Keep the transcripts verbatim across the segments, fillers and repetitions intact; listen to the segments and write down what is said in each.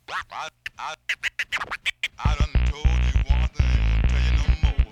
I, I, I done told you one thing, I ain't gonna tell you no more.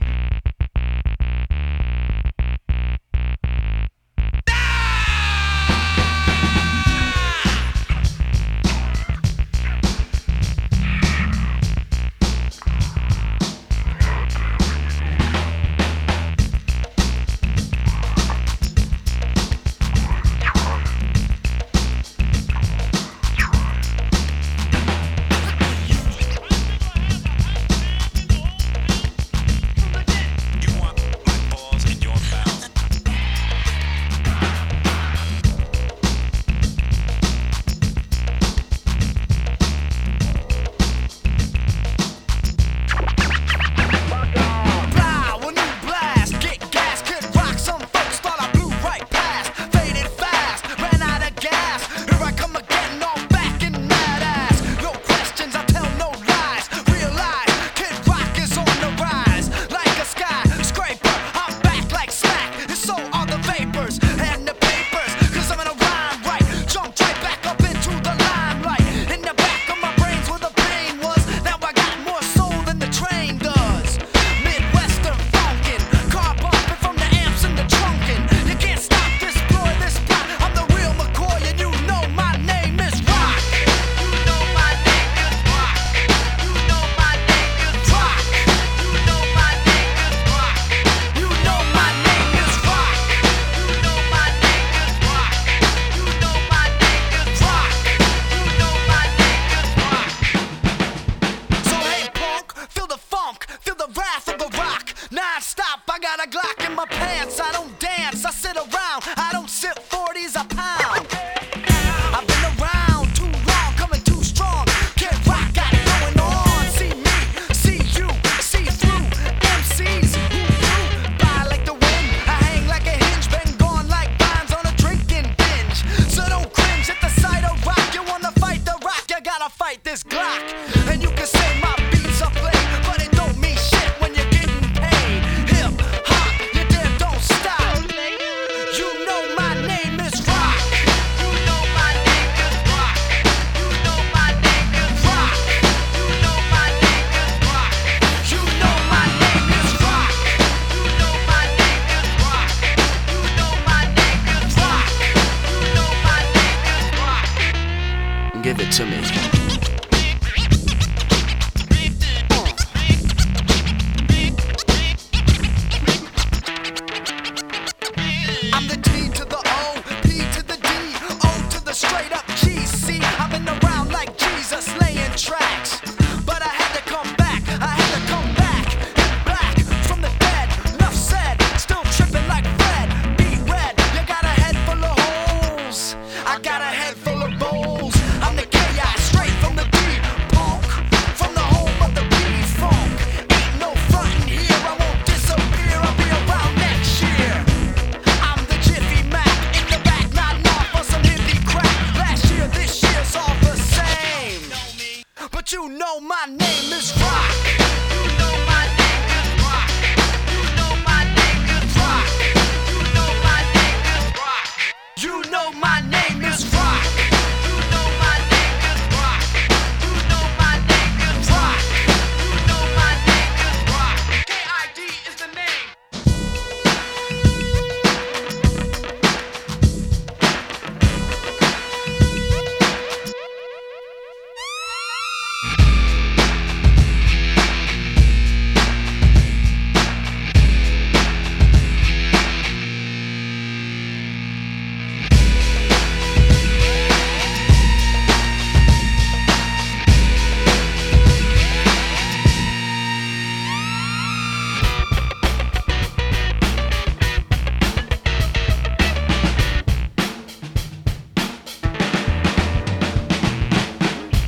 Non-stop, I got a Glock in my pants. I don't dance, I sit around. I don't sip forties a pound. I've been around too long, coming too strong. Kid Rock got it going on. See me, see you, see through M Cs who blew by like the wind. I hang like a hinge, been gone like vines on a drinking binge. So don't cringe at the sight of rock. You wanna fight the rock, you gotta fight this Glock. And you can say my beats are played, but it don't mean shit when you're getting paid. Hip hop, you damn don't stop. You know my name is Rock. You know my name is Rock. You know my name is Rock. You know my name is Rock. You know my name is Rock. You know my name is Rock. You know my name is Rock. You know my name is Rock. Give it to me. I'm the T to the O, P to the D, O to the straight up G. See, I've been around like Jesus, laying tracks. But I had to come back, I had to come back. Hit black from the dead, enough said. Still tripping like Fred, beat red. You got a head full of holes, I got a head full of bowls. I'm the chaos, straight from the deep, punk. From the home of the P-Funk. Ain't no frontin' here, I won't disappear. I'll be around next year. I'm the Jiffy Mac, in the back, nodding off on some hippie crack. Last year, this year's all the same. But you know my name is Rock.